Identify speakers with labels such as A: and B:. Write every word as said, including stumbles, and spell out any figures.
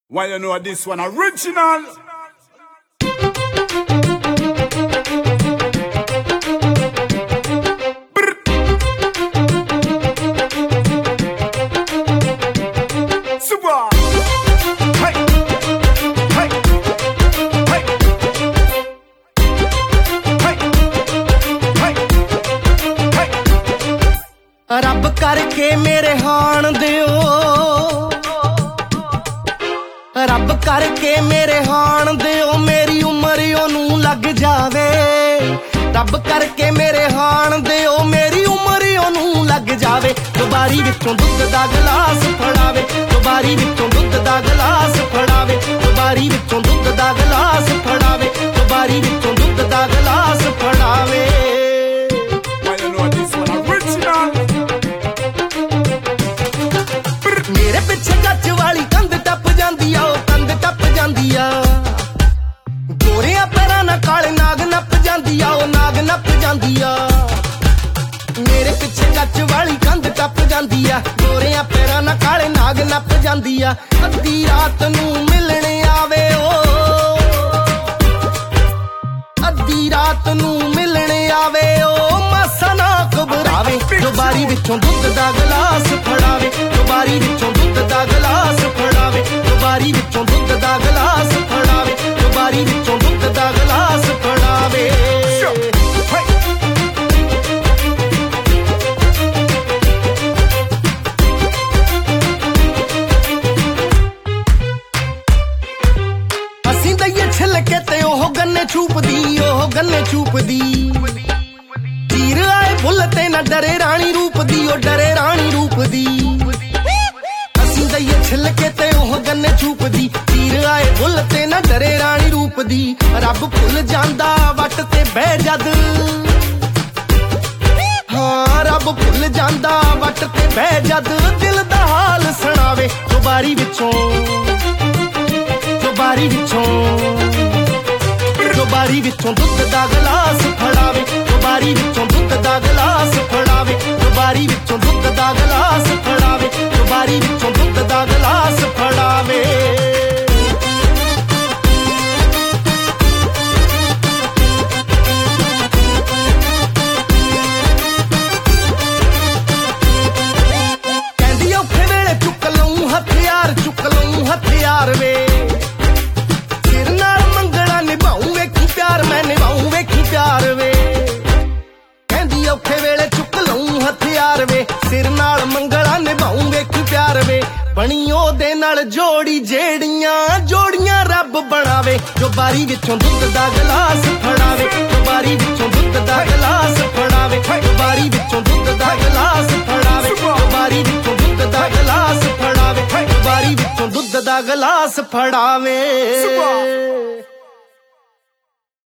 A: Why you know this one original? Super. Hey. Hey. Hey. Hey. Hey. Hey.
B: रब करके मेरे हाण दियो, रब करके मेरे हाण दियो, मेरी उमर ओनू लग जावे। रब करके मेरे हाण दियो, मेरी उमर ओनू लग जावे। दुबारी विचों दुध दा गलास फड़ावे, दुबारी विचों दुध दा गलास फड़ावे, दुबारी विचों दुध दा गलास फड़ावे, दुबारी विचों दुध दा गलास फड़ावे।
A: Why you know this one original?
B: मेरे पिछे गच वाली कंध टप जांदी आ, ओ कंध टप जांदी आ। गोरियां पैरां नाल काले नाग नप जांदी आ, ओ नाग नप जांदी आ। मेरे पिछे गच वाली कंध टप जांदी आ, गोरियां पैरां नाल काले नाग नप जांदी आ। अद्धी रात नूं मिलणे आवे ओ, अद्धी रात नूं मिलणे आवे ओ, मासा ना घबरावे। दुबारी विचों दुध दा गलास फड़ावे, दुबारी विचों दुध दा गलास फड़ावे, दुबारी विचों दुध दा गलास फड़ावे, दुबारी विचों दुध दा गलास फड़ावे। असीं दईए छिलके ते ओह गन्ने छूपदी, ओह गन्ने छूपदी। चीर आए फुल ते ना डरे रानी रूप दी, ओ डरे रानी रूप दी। असीं दईए छिलके ते ओह गन्ने छूपदी, चीर आए फुल ते ना डरे रानी रूप दी। रब भुल जांदा वट ते बह जद, हाँ रब भुल जांदा वट ते बह जद, दिल दा हाल सुणावे। दुबारी विचों, दुबारी विचों, दुबारी विचों दुध दा गलास फड़ावे, दुबारी विचों दुध दा गलास फड़ावे, दुबारी विचों दुध दा गलास फड़ावे, दुबारी विचों दुध दा गलास फड़ावे। कहंदी औखे वेले चुक लऊं हथियार, चुक लऊं हथियार वे। सिर नाल मंगला निभाऊं वेखी प्यार, मैं निभाऊं वेखी प्यार वे। कहंदी औखे वेले चुक लऊं हथियार वे, सिर नाल मंगला निभाऊं वेखी प्यार वे। बनी ओदे नाल जोड़ी जेड़ियां, जोड़ियां रब बनावे। दुबारी विचों दुध दा गलास फड़ावे, दुबारी विचों दुध दा गलास फड़ावे, दुबारी विचों दुध दा गलास फड़ावे, दुबारी विचों दुध दा गलास फड़ावे, दुबारी विचों दुध दा गलास फड़ावे।